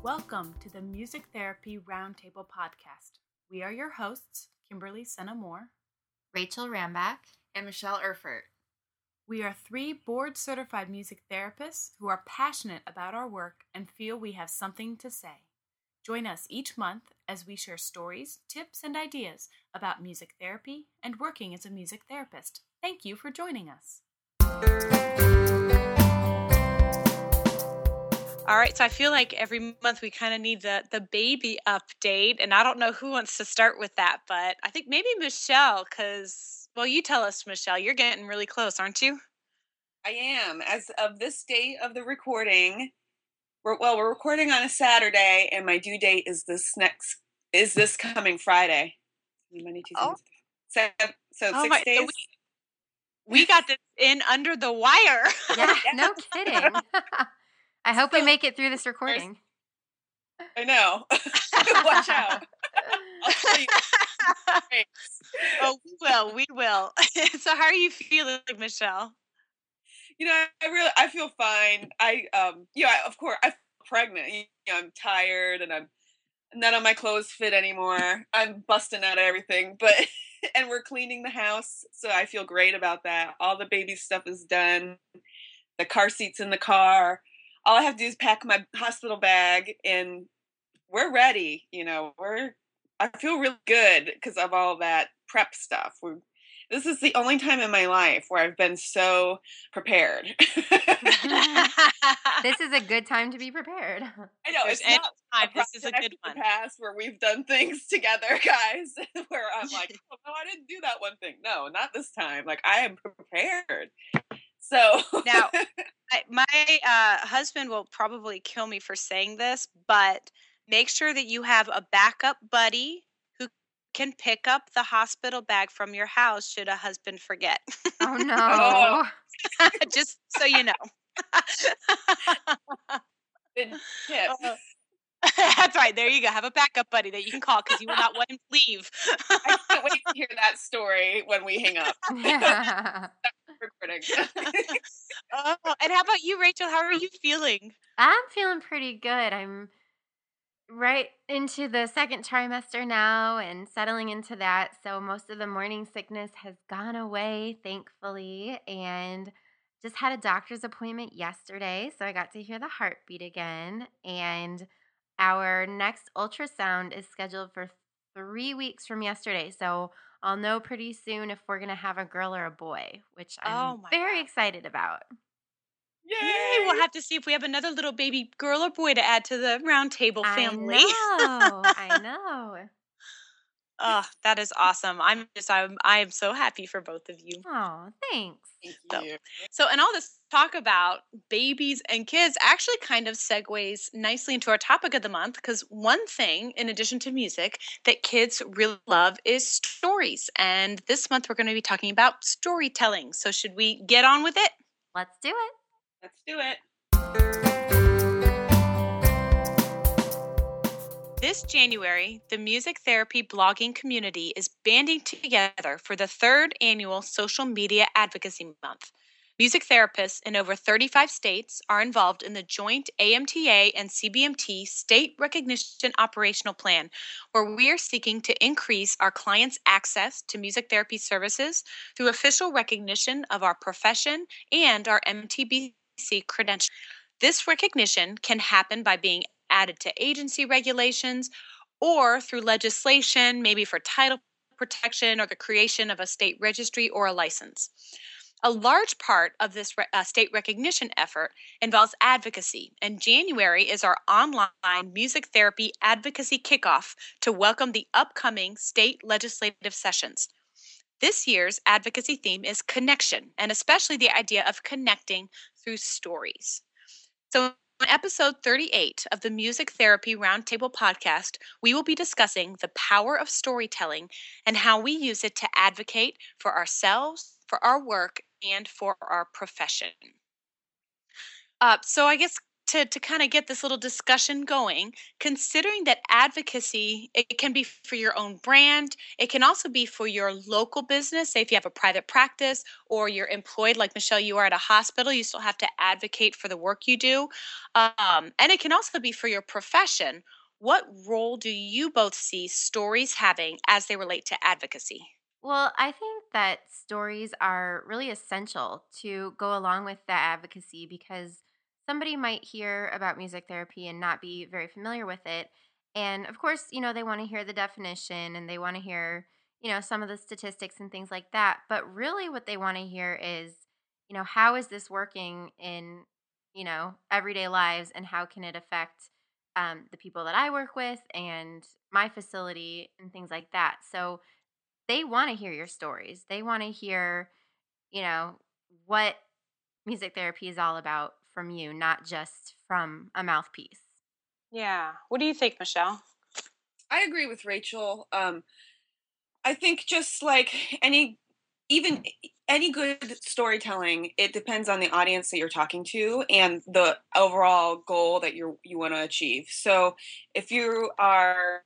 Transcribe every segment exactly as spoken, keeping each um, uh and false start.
Welcome to the Music Therapy Roundtable Podcast. We are your hosts, Kimberly Senna-Moore, Rachel Rambach, and Michelle Erfurt. We are three board-certified music therapists who are passionate about our work and feel we have something to say. Join us each month as we share stories, tips, and ideas about music therapy and working as a music therapist. Thank you for joining us. All right, so I feel like every month we kind of need the the baby update, and I don't know who wants to start with that, but I think maybe Michelle, because, well, you tell us, Michelle, you're getting really close, aren't you? I am. As of this date of the recording, we're, well, we're recording on a Saturday, and my due date is this next, is this coming Friday. Monday, Tuesday, Oh. So, so Oh six my- days. so we, we got this in under the wire. Yeah, no kidding. I hope we So- make it through this recording. I know. Watch out. I'll tell you. Thanks. Oh, we will, we will. So how are you feeling, Michelle? You know, I really, I feel fine. I, um, you know, I, of course, I'm pregnant. You know, I'm tired, and I'm none of my clothes fit anymore. I'm busting out everything, but and we're cleaning the house, so I feel great about that. All the baby stuff is done. The car seat's in the car. All I have to do is pack my hospital bag, and we're ready. You know, we're. I feel really good because of all that prep stuff. We're, this is the only time in my life where I've been so prepared. This is a good time to be prepared. I know There's it's any not time. a This is a project good in one. the past where we've done things together, guys, where I'm like, oh, no, I didn't do that one thing. No, not this time. Like, I am prepared. So Now, I, my uh, husband will probably kill me for saying this, but make sure that you have a backup buddy who can pick up the hospital bag from your house should a husband forget. Oh no. Oh. Just so you know. good tip. Uh, That's right. There you go. Have a backup buddy that you can call because you will not want him to leave. I can't wait to hear that story when we hang up. Recording. Oh, and how about you, Rachel? How are you feeling? I'm feeling pretty good. I'm right into the second trimester now and settling into that. So most of the morning sickness has gone away, thankfully, and just had a doctor's appointment yesterday. So I got to hear the heartbeat again. And our next ultrasound is scheduled for three weeks from yesterday. So I'll know pretty soon if we're going to have a girl or a boy, which I'm Oh my very God. excited about. Yay! We'll have to see if we have another little baby girl or boy to add to the round table family. I know. I know. Oh, that is awesome. I'm just I'm I am so happy for both of you. Oh, thanks. Thank So- you. So, and all this talk about babies and kids actually kind of segues nicely into our topic of the month because one thing, in addition to music, that kids really love is stories. And this month we're going to be talking about storytelling. So, should we get on with it? Let's do it. Let's do it. This January, the music therapy blogging community is banding together for the third annual Social Media Advocacy Month. Music therapists in over thirty-five states are involved in the joint A M T A and C B M T State Recognition Operational Plan, where we are seeking to increase our clients' access to music therapy services through official recognition of our profession and our M T B C credentials. This recognition can happen by being added to agency regulations or through legislation, maybe for title protection or the creation of a state registry or a license. A large part of this re- uh, state recognition effort involves advocacy, and January is our online music therapy advocacy kickoff to welcome the upcoming state legislative sessions. This year's advocacy theme is connection, and especially the idea of connecting through stories. So, in episode thirty-eight of the Music Therapy Roundtable podcast, we will be discussing the power of storytelling and how we use it to advocate for ourselves, for our work, and for our profession. Uh, so I guess to, to kind of get this little discussion going, considering that advocacy, it can be for your own brand. It can also be for your local business. Say if you have a private practice or you're employed, like Michelle, you are at a hospital, you still have to advocate for the work you do. Um, and it can also be for your profession. What role do you both see stories having as they relate to advocacy? Well, I think that stories are really essential to go along with the advocacy because somebody might hear about music therapy and not be very familiar with it. And of course, you know, they want to hear the definition and they want to hear, you know, some of the statistics and things like that. But really, what they want to hear is, you know, how is this working in, you know, everyday lives and how can it affect um, the people that I work with and my facility and things like that. So, they want to hear your stories. They want to hear, you know, what music therapy is all about from you, not just from a mouthpiece. Yeah. What do you think, Michelle? I agree with Rachel. Um, I think just like any, even any good storytelling, it depends on the audience that you're talking to and the overall goal that you you want to achieve. So if you are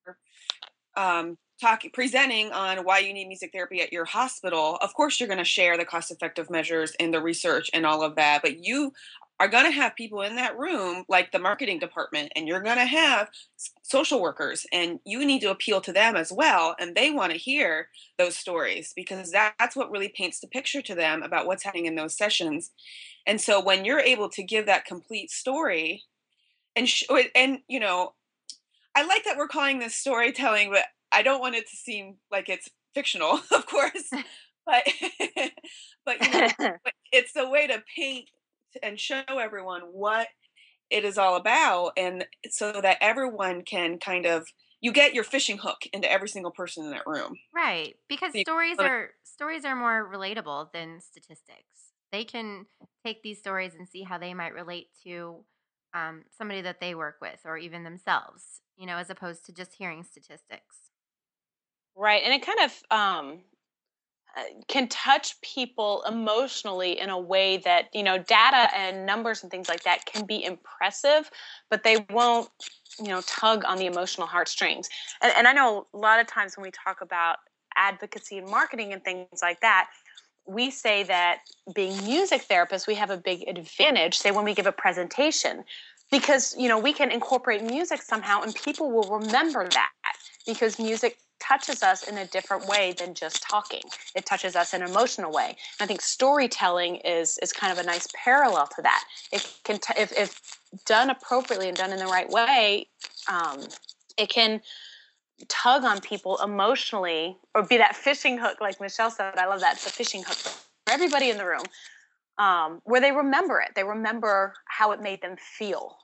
um, talking presenting on why you need music therapy at your hospital, of course you're going to share the cost effective measures and the research and all of that, but you are going to have people in that room like the marketing department, and you're going to have social workers, and you need to appeal to them as well, and they want to hear those stories because that, that's what really paints the picture to them about what's happening in those sessions. And so when you're able to give that complete story and sh- and you know, I like that we're calling this storytelling, but I don't want it to seem like it's fictional, of course. But but you know, but it's a way to paint and show everyone what it is all about, and so that everyone can kind of you get your fishing hook into every single person in that room. Right, because So you stories can- are stories are more relatable than statistics. They can take these stories and see how they might relate to um, somebody that they work with or even themselves, you know, as opposed to just hearing statistics. Right. And it kind of um, uh, can touch people emotionally in a way that, you know, data and numbers and things like that can be impressive, but they won't, you know, tug on the emotional heartstrings. And, and I know a lot of times when we talk about advocacy and marketing and things like that, we say that being music therapists, we have a big advantage, say when we give a presentation, because, you know, we can incorporate music somehow and people will remember that because music touches us in a different way than just talking. It touches us in an emotional way. And I think storytelling is is kind of a nice parallel to that. It can, t- if, if done appropriately and done in the right way, um, it can tug on people emotionally or be that fishing hook, like Michelle said. I love that. It's a fishing hook for everybody in the room, um, where they remember it. They remember how it made them feel.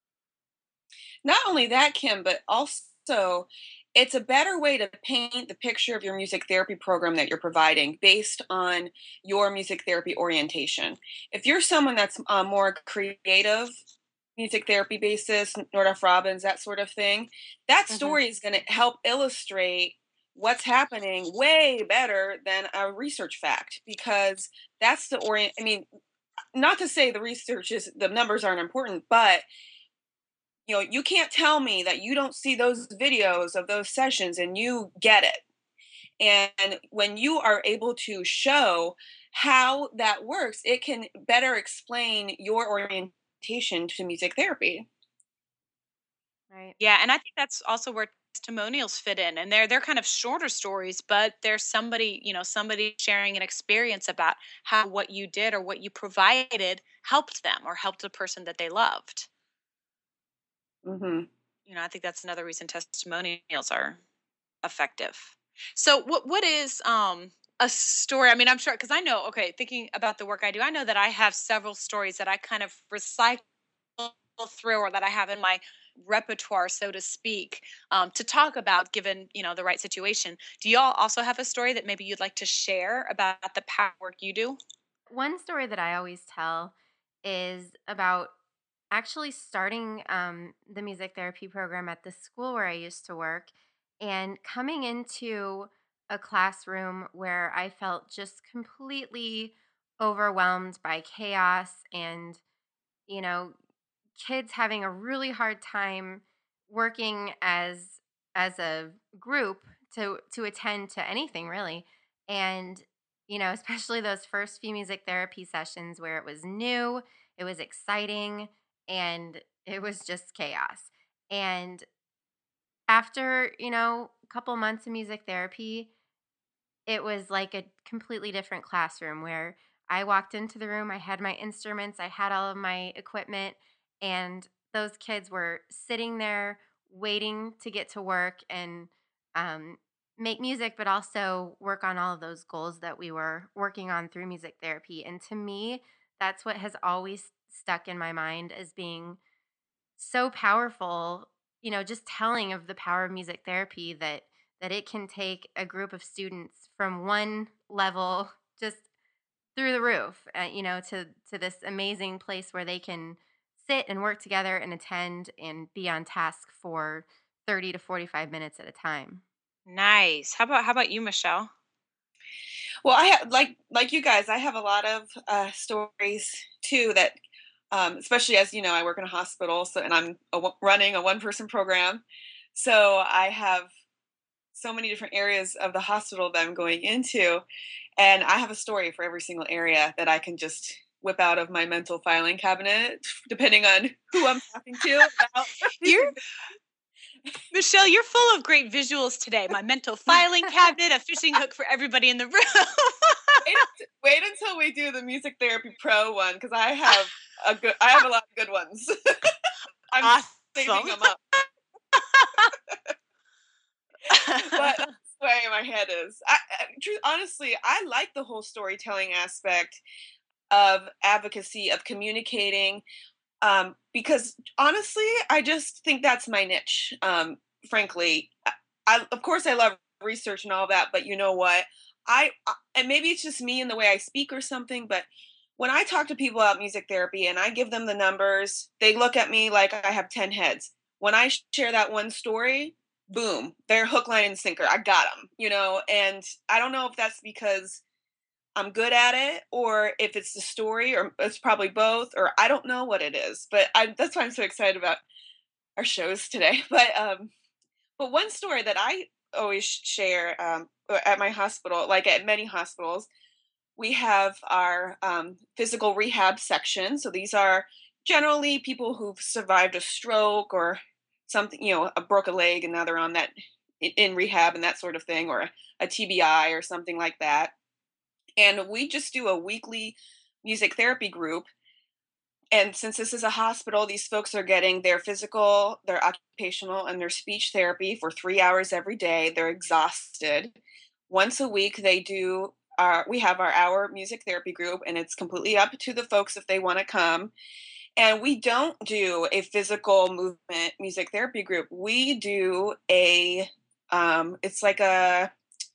Not only that, Kim, but also it's a better way to paint the picture of your music therapy program that you're providing based on your music therapy orientation. If you're someone that's uh, more creative, music therapy basis, Nordoff Robbins, that sort of thing, that Mm-hmm. story is going to help illustrate what's happening way better than a research fact because that's the orient. I mean, not to say the research is the numbers aren't important, but you know, you can't tell me that you don't see those videos of those sessions and you get it. And when you are able to show how that works, it can better explain your orientation to music therapy. Right. Yeah, and I think that's also where testimonials fit in. And they're they're kind of shorter stories, but there's somebody, you know, somebody sharing an experience about how what you did or what you provided helped them or helped a person that they loved. Mm-hmm. You know, I think that's another reason testimonials are effective. So what what is um a story? I mean, I'm sure because I know, okay, thinking about the work I do, I know that I have several stories that I kind of recycle through or that I have in my repertoire, so to speak, um, to talk about given, you know, the right situation. Do y'all also have a story that maybe you'd like to share about the power work you do? One story that I always tell is about actually starting um, the music therapy program at the school where I used to work and coming into a classroom where I felt just completely overwhelmed by chaos and, you know, kids having a really hard time working as as a group to to attend to anything really. And you know, especially those first few music therapy sessions where it was new, it was exciting, and it was just chaos. And after, you know, a couple months of music therapy, it was like a completely different classroom where I walked into the room, I had my instruments, I had all of my equipment, and those kids were sitting there waiting to get to work and um, make music, but also work on all of those goals that we were working on through music therapy. And to me, that's what has always stuck in my mind as being so powerful, you know, just telling of the power of music therapy that that it can take a group of students from one level just through the roof, uh, you know, to to this amazing place where they can sit and work together and attend and be on task for thirty to forty-five minutes at a time. Nice. How about how about you, Michelle? Well, I have like like you guys, I have a lot of uh, stories too that, um, especially as you know, I work in a hospital, so and I'm a, w- running a one person program, so I have so many different areas of the hospital that I'm going into, and I have a story for every single area that I can just whip out of my mental filing cabinet, depending on who I'm talking to about. You're Michelle, you're full of great visuals today. My mental filing cabinet, a fishing hook for everybody in the room. wait, unt- wait until we do the music therapy pro one because I have a good, I have a lot of good ones. I'm Awesome. saving them up. But that's the way my head is. I, I, truth, honestly, I like the whole storytelling aspect of advocacy, of communicating, um, because honestly, I just think that's my niche. Um, frankly, I, I, of course I love research and all that, but you know what? I I- and maybe it's just me and the way I speak or something, but when I talk to people about music therapy and I give them the numbers, they look at me like I have ten heads. When I share that one story, boom, they're hook, line, and sinker. I got them, you know, and I don't know if that's because I'm good at it or if it's the story or it's probably both or I don't know what it is, but I, that's why I'm so excited about our shows today. But um, but one story that I always share um, at my hospital, like at many hospitals, we have our um, physical rehab section. So these are generally people who've survived a stroke or something, you know, a broke a leg and now they're on that in rehab and that sort of thing, or a T B I or something like that. And we just do a weekly music therapy group. And since this is a hospital, these folks are getting their physical, their occupational, and their speech therapy for three hours every day. They're exhausted. Once a week, they do. Our, we have our hour music therapy group, and it's completely up to the folks if they want to come. And we don't do a physical movement music therapy group. We do a, um, it's like a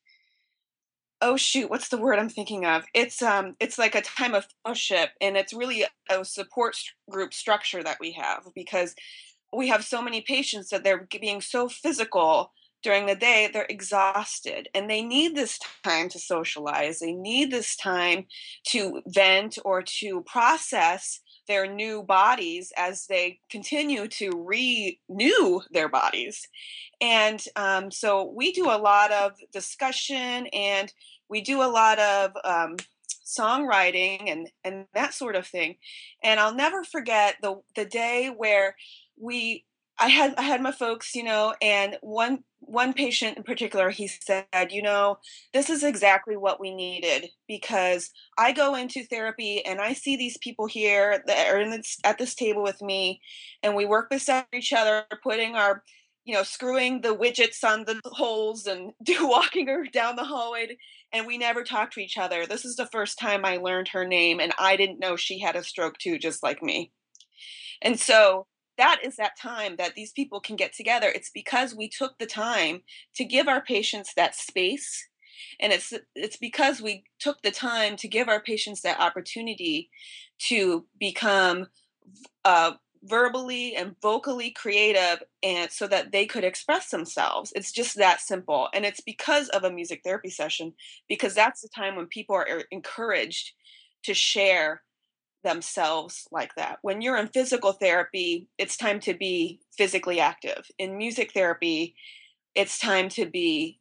oh shoot, what's the word I'm thinking of? It's um it's like a time of fellowship and it's really a support st- group structure that we have because we have so many patients that they're being so physical during the day, they're exhausted and they need this time to socialize. They need this time to vent or to process their new bodies as they continue to renew their bodies. And um, so we do a lot of discussion and we do a lot of um, songwriting and, and that sort of thing. And I'll never forget the, the day where we I had I had my folks, you know, and one one patient in particular, he said, you know, this is exactly what we needed because I go into therapy and I see these people here that are in this, at this table with me, and we work beside each other, putting our, you know, screwing the widgets on the holes and do walking her down the hallway, and we never talked to each other. This is the first time I learned her name, and I didn't know she had a stroke too, just like me. And so that is that time that these people can get together. It's because we took the time to give our patients that space. And it's it's because we took the time to give our patients that opportunity to become uh, verbally and vocally creative and so that they could express themselves. It's just that simple. And it's because of a music therapy session, because that's the time when people are encouraged to share themselves like that. When you're in physical therapy, it's time to be physically active. In music therapy, it's time to be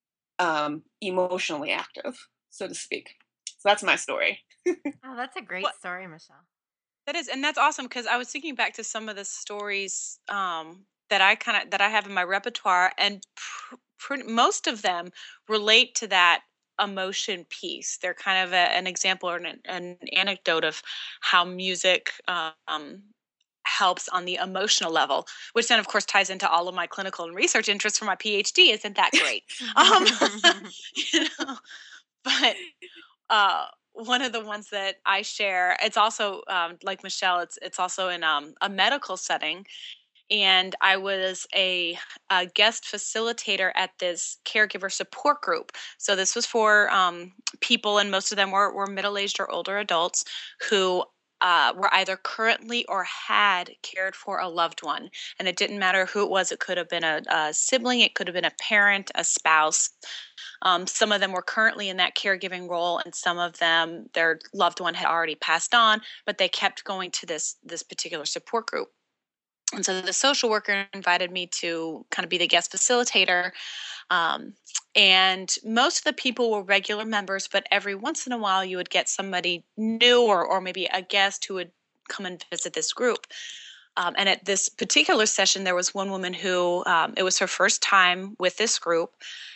um, emotionally active, so to speak. So that's my story. Oh, that's a great What story, Michelle. that is, and that's awesome because I was thinking back to some of the stories um, that I kind of that I have in my repertoire, and pr- pr- most of them relate to that emotion piece. They're kind of a, an example or an, an anecdote of how music um, helps on the emotional level, which then, of course, ties into all of my clinical and research interests for my PhD. Isn't that great? um, you know, but uh, one of the ones that I share, it's also um, like Michelle. It's it's also in um, a medical setting, and I was a, a guest facilitator at this caregiver support group. So this was for um, people, and most of them were were middle aged or older adults who. Uh, were either currently or had cared for a loved one. And it didn't matter who it was. It could have been a, a sibling, it could have been a parent, a spouse. Um, some of them were currently in that caregiving role, and some of them, their loved one had already passed on, but they kept going to this this particular support group. And so the social worker invited me to kind of be the guest facilitator. Um, and most of the people were regular members, but every once in a while you would get somebody new, or, or maybe a guest who would come and visit this group. Um, and at this particular session, there was one woman who um, it was her first time with this group.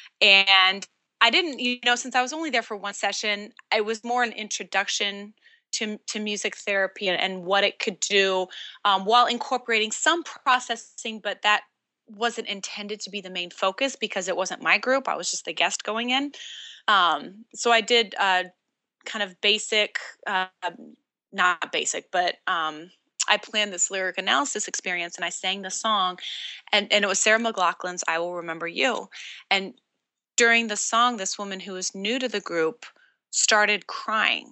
And I didn't, you know, since I was only there for one session, it was more an introduction to, to music therapy and, and what it could do um, while incorporating some processing, but that wasn't intended to be the main focus because it wasn't my group. I was just the guest going in. Um, so I did uh, kind of basic, uh, not basic, but um, I planned this lyric analysis experience, and I sang the song, and, and it was Sarah McLachlan's I Will Remember You. And during the song, this woman who was new to the group started crying.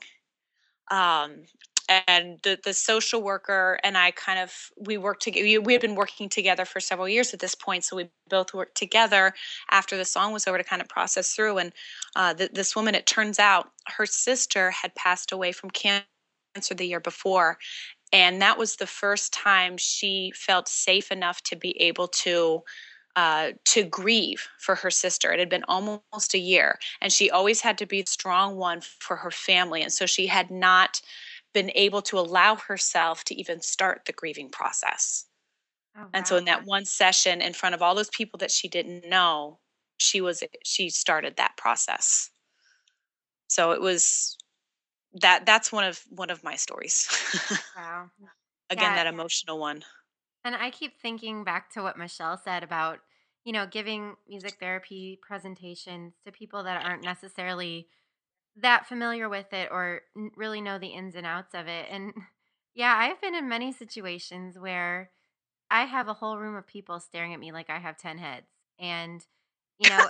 Um, and the, the social worker and I kind of, we worked together. We, we had been working together for several years at this point. So we both worked together after the song was over to kind of process through. And uh, th- this woman, it turns out her sister had passed away from cancer the year before. And that was the first time she felt safe enough to be able to uh, to grieve for her sister. It had been almost a year, and she always had to be a strong one for her family. And so she had not been able to allow herself to even start the grieving process. Oh, And so in wow. that one session in front of all those people that she didn't know, she was she started that process. So it was that that's one of one of my stories. Wow. Again, Yeah. that emotional one. And I keep thinking back to what Michelle said about, you know, giving music therapy presentations to people that aren't necessarily that familiar with it or n- really know the ins and outs of it. And yeah, I've been in many situations where I have a whole room of people staring at me like I have ten heads. And, you know,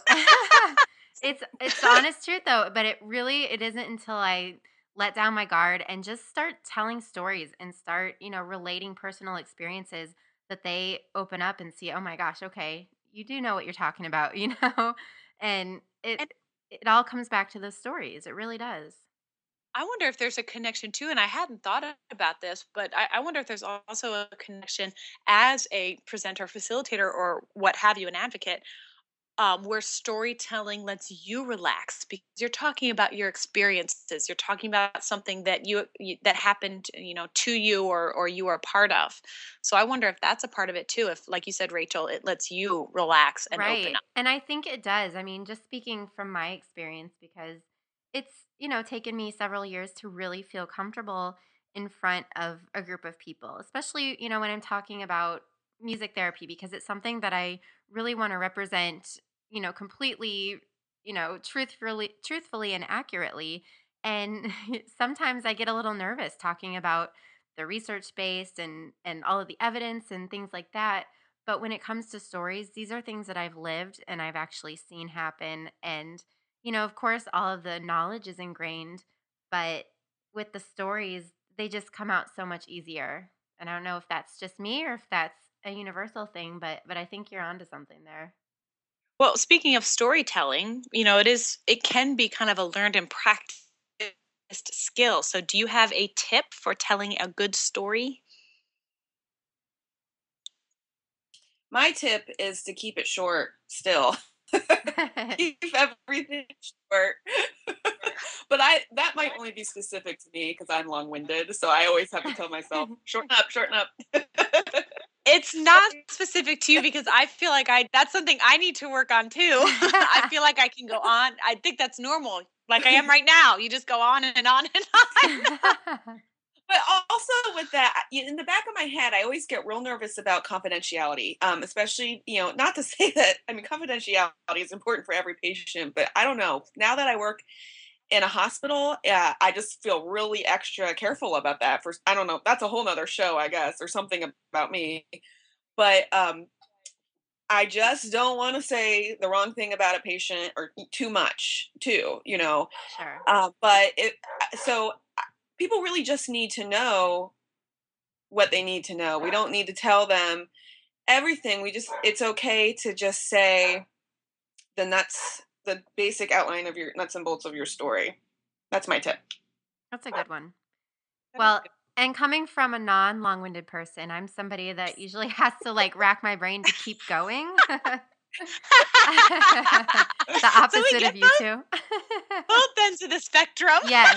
it's it's the honest truth though, but it really it isn't until I let down my guard and just start telling stories and start, you know, relating personal experiences that they open up and see, "Oh my gosh, okay, you do know what you're talking about," you know? And it And it all comes back to those stories. It really does. I wonder if there's a connection too, and I hadn't thought about this, but I, I wonder if there's also a connection as a presenter, facilitator, or what have you, an advocate, um, where storytelling lets you relax because you're talking about your experiences. You're talking about something that you, you that happened, you know, to you or or you were a part of. So I wonder if that's a part of it too. If, like you said, Rachel, it lets you relax and open Right. up. And I think it does. I mean, just speaking from my experience, because it's, you know, taken me several years to really feel comfortable in front of a group of people, especially, you know, when I'm talking about music therapy, because it's something that I really want to represent, you know, completely, you know, truthfully, truthfully and accurately. And sometimes I get a little nervous talking about the research based and and all of the evidence and things like that, but when it comes to stories, these are things that I've lived and I've actually seen happen. And, you know, of course, all of the knowledge is ingrained, but with the stories, they just come out so much easier. And I don't know if that's just me or if that's a universal thing, but but I think you're onto something there. Well, speaking of storytelling, you know, it is it can be kind of a learned and practiced skills. So do you have a tip for telling a good story? My tip is to keep it short still. Keep everything short. But I that might only be specific to me because I'm long-winded. So I always have to tell myself, shorten up, shorten up. It's not specific to you because I feel like I that's something I need to work on too. I feel like I can go on. I think that's normal. Like I am right now. You just go on and on and on. But also with that, in the back of my head, I always get real nervous about confidentiality, um, especially, you know, not to say that, I mean, confidentiality is important for every patient, but I don't know. Now that I work in a hospital, yeah, I just feel really extra careful about that. For, I don't know, that's a whole nother show, I guess, or something about me. But um, I just don't want to say the wrong thing about a patient or too much, too, you know. Sure. Uh, but it, so people really just need to know what they need to know. We don't need to tell them everything. We just, it's okay to just say the nuts, the basic outline of your nuts and bolts of your story. That's my tip. That's a good one. Well, and coming from a non long-winded person, I'm somebody that usually has to like rack my brain to keep going. The opposite so of you two. Both ends of the spectrum. Yes.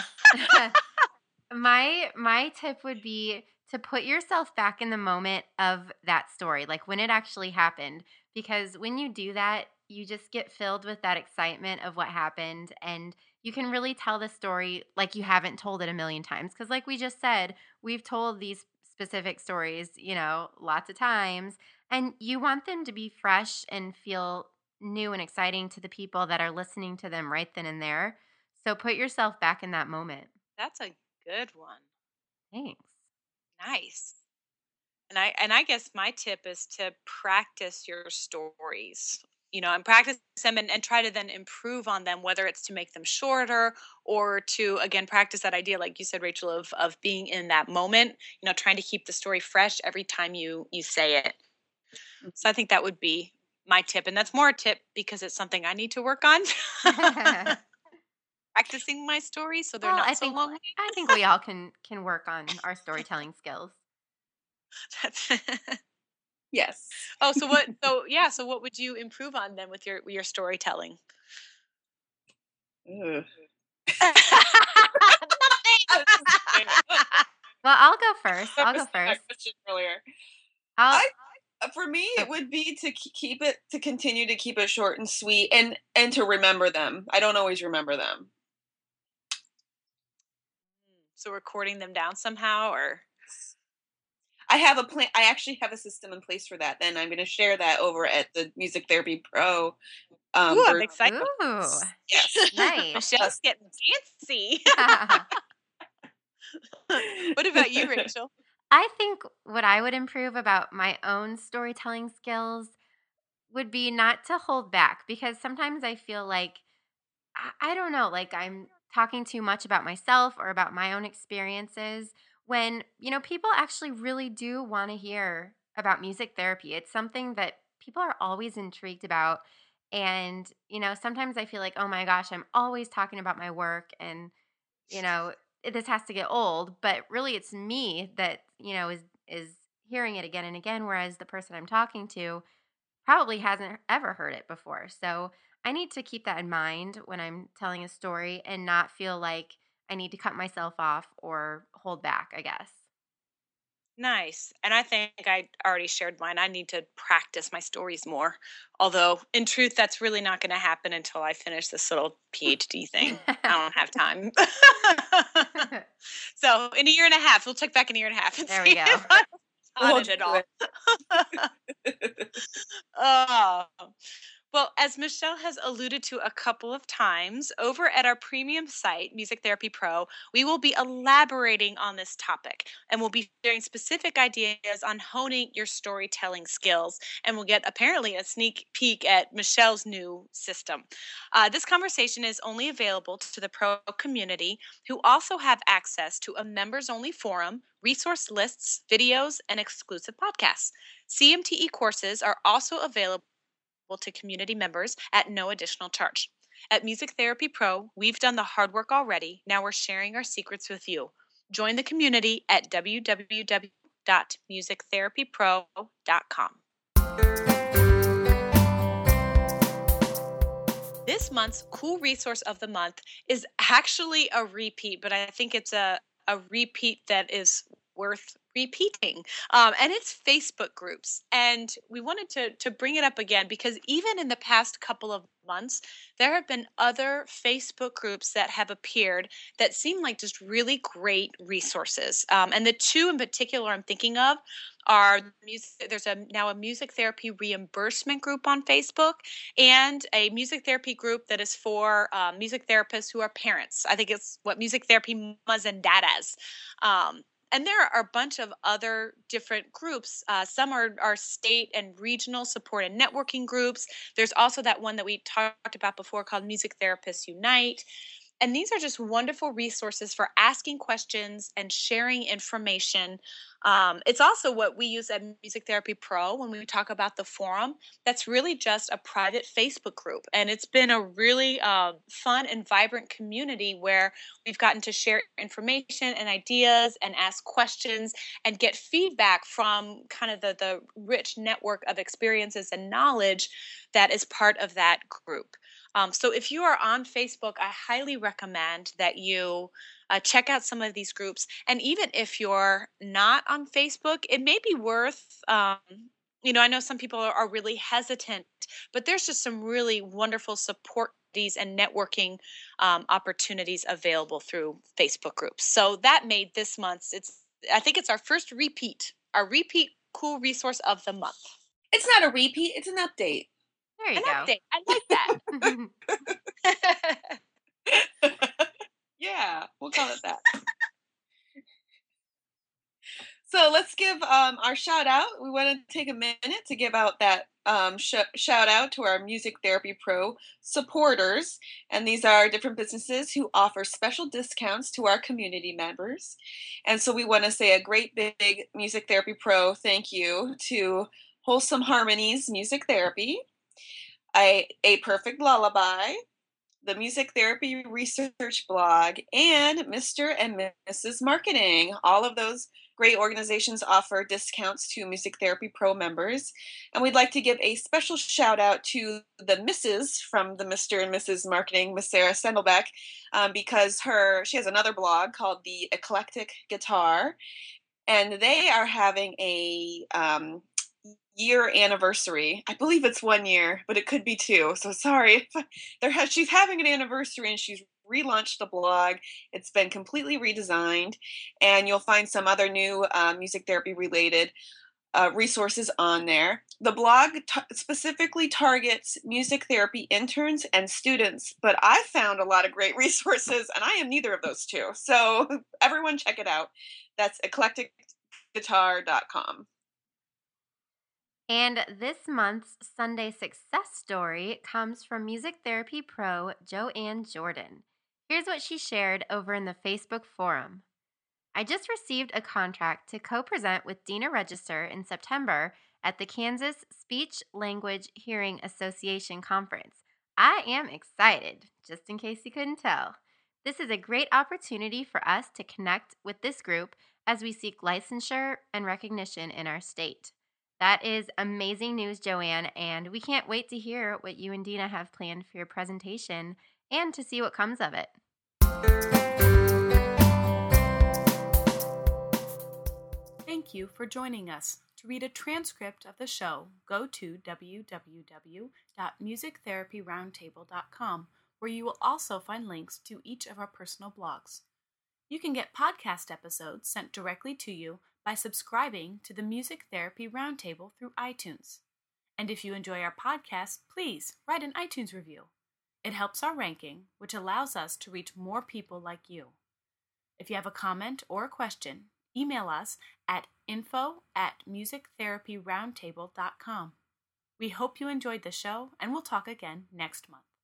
my my tip would be to put yourself back in the moment of that story, like when it actually happened, because when you do that, you just get filled with that excitement of what happened, and you can really tell the story like you haven't told it a million times, because like we just said, we've told these specific stories, you know, lots of times, and you want them to be fresh and feel new and exciting to the people that are listening to them right then and there. So put yourself back in that moment. That's a good one. Thanks. Nice. And I and I guess my tip is to practice your stories. You know, and practice them and, and try to then improve on them, whether it's to make them shorter or to again practice that idea, like you said, Rachel, of of being in that moment, you know, trying to keep the story fresh every time you you say it. So I think that would be my tip. And that's more a tip because it's something I need to work on. Practicing my stories so they're Well, not I so think long. I think we all can can work on our storytelling skills. That's Yes. Oh, so what? So yeah. So what would you improve on then with your your storytelling? Ugh. Well, I'll go first. That I'll was go my first. question earlier. I'll I uh, for me it would be to k- keep it to continue to keep it short and sweet and and to remember them. I don't always remember them. So recording them down somehow, or I have a plan. I actually have a system in place for that. Then I'm going to share that over at the Music Therapy Pro. Um, ooh, I'm ver- excited. Ooh, yes. nice. Michelle's getting fancy. What about you, Rachel? I think what I would improve about my own storytelling skills would be not to hold back, because sometimes I feel like I, I don't know, like I'm talking too much about myself or about my own experiences when, you know, people actually really do want to hear about music therapy. It's something that people are always intrigued about. And, you know, sometimes I feel like, oh my gosh, I'm always talking about my work and, you know, this has to get old, but really it's me that, you know, is is hearing it again and again, whereas the person I'm talking to probably hasn't ever heard it before. So I need to keep that in mind when I'm telling a story and not feel like I need to cut myself off or hold back, I guess. Nice. And I think I already shared mine. I need to practice my stories more. Although, in truth, that's really not going to happen until I finish this little PhD thing. I don't have time. So, in a year and a half, we'll check back in a year and a half and There see we go. if I'm We'll on it at do all. it. Oh. Well, as Michelle has alluded to a couple of times, over at our premium site, Music Therapy Pro, we will be elaborating on this topic and we'll be sharing specific ideas on honing your storytelling skills. And we'll get apparently a sneak peek at Michelle's new system. Uh, this conversation is only available to the Pro community, who also have access to a members only forum, resource lists, videos, and exclusive podcasts. C M T E courses are also available to community members at no additional charge. At Music Therapy Pro, we've done the hard work already. Now we're sharing our secrets with you. Join the community at w w w dot music therapy pro dot com. This month's cool resource of the month is actually a repeat, but I think it's a, a repeat that is worth repeating. Um, and it's Facebook groups. And we wanted to, to bring it up again because even in the past couple of months, there have been other Facebook groups that have appeared that seem like just really great resources. Um, and the two in particular I'm thinking of are music. There's a now a music therapy reimbursement group on Facebook and a music therapy group that is for um, music therapists who are parents. I think it's what music therapy mums and dadas. Um, And there are a bunch of other different groups. Uh, some are, are state and regional support and networking groups. There's also that one that we talked about before called Music Therapists Unite. And these are just wonderful resources for asking questions and sharing information. Um, it's also what we use at Music Therapy Pro when we talk about the forum. That's really just a private Facebook group. And it's been a really uh, fun and vibrant community where we've gotten to share information and ideas and ask questions and get feedback from kind of the, the rich network of experiences and knowledge that is part of that group. Um, so if you are on Facebook, I highly recommend that you uh, check out some of these groups. And even if you're not on Facebook, it may be worth, um, you know, I know some people are, are really hesitant, but there's just some really wonderful support and networking um, opportunities available through Facebook groups. So that made this month's, it's, I think it's our first repeat, our repeat cool resource of the month. It's not a repeat, it's an update. There you An go. update. I like that. Yeah, we'll call it that. So let's give um, our shout out. We want to take a minute to give out that um, sh- shout out to our Music Therapy Pro supporters. And these are different businesses who offer special discounts to our community members. And so we want to say a great big Music Therapy Pro thank you to Wholesome Harmonies Music Therapy, a, a Perfect Lullaby, the Music Therapy Research Blog, and Mister and Missus Marketing. All of those great organizations offer discounts to Music Therapy Pro members. And we'd like to give a special shout out to the Missus from the Mister and Missus Marketing, Miss Sarah Sendelbeck, um, because her she has another blog called The Eclectic Guitar. And they are having a um, year anniversary. I believe it's one year, but it could be two. So sorry. They're ha- she's having an anniversary and she's relaunched the blog. It's been completely redesigned, and you'll find some other new uh, music therapy related uh, resources on there. The blog t- specifically targets music therapy interns and students, but I found a lot of great resources, and I am neither of those two. So everyone check it out. That's eclectic guitar dot com. And this month's Sunday success story comes from Music Therapy Pro Joanne Jordan. Here's what she shared over in the Facebook forum. I just received a contract to co-present with Dina Register in September at the Kansas Speech Language Hearing Association Conference. I am excited, just in case you couldn't tell. This is a great opportunity for us to connect with this group as we seek licensure and recognition in our state. That is amazing news, Joanne, and we can't wait to hear what you and Dina have planned for your presentation and to see what comes of it. Thank you for joining us. To read a transcript of the show, go to w w w dot music therapy roundtable dot com, where you will also find links to each of our personal blogs. You can get podcast episodes sent directly to you by subscribing to the Music Therapy Roundtable through iTunes. And if you enjoy our podcast, please write an iTunes review. It helps our ranking, which allows us to reach more people like you. If you have a comment or a question, email us at info at music therapy roundtable dot com. We hope you enjoyed the show, and we'll talk again next month.